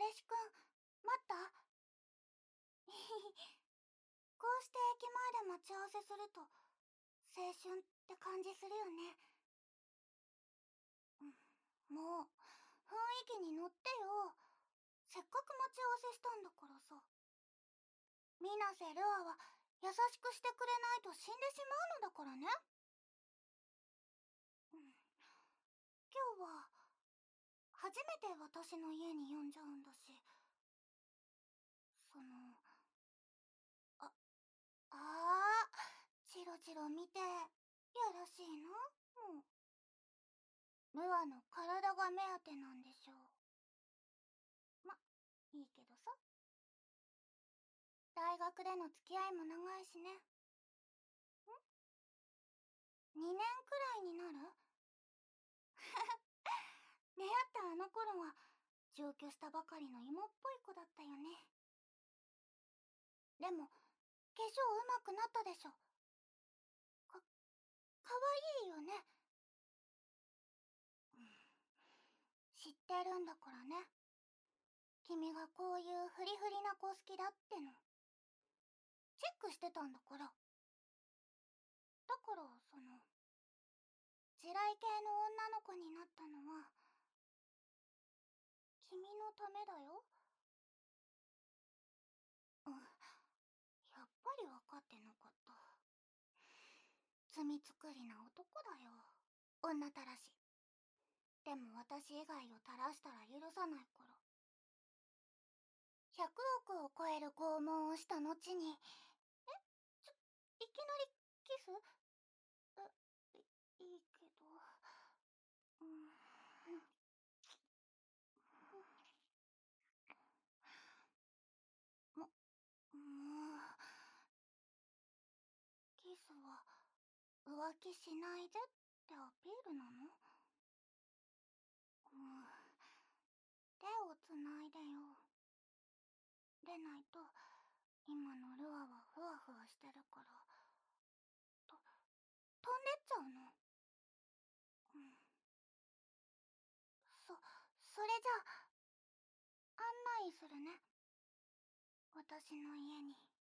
彼氏くん、待った？こうして駅前で待ち合わせすると、青春って感じするよね。もう、雰囲気に乗ってよ。せっかく待ち合わせしたんだからさ。水瀬ルアは優しくしてくれないと死んでしまうのだからね。今日は、初めて私の家に呼んじゃうんだし、その、あ、あチロチロ見て、やらしいな、もう。ルアの体が目当てなんでしょう。ま、いいけどさ。大学での付き合いも長いしね。2年くらいになる？出会ったあの頃は、上京したばかりの芋っぽい子だったよね。でも、化粧うまくなったでしょ。かわいいよね。知ってるんだからね。君がこういうフリフリな子好きだっての。チェックしてたんだから。だから、地雷系の女の子になったのは、君のためだよ。やっぱり分かってなかった。罪作りな男だよ。女たらし。でも私以外を垂らしたら許さないから。100億を超える拷問をした後に、いきなりキス？いいけど。うん。もう、キスは浮気しないでってアピールなの？手をつないでよ。でないと、今のルアはふわふわしてるから、飛んでっちゃうの。それじゃあ、案内するね。私の家に。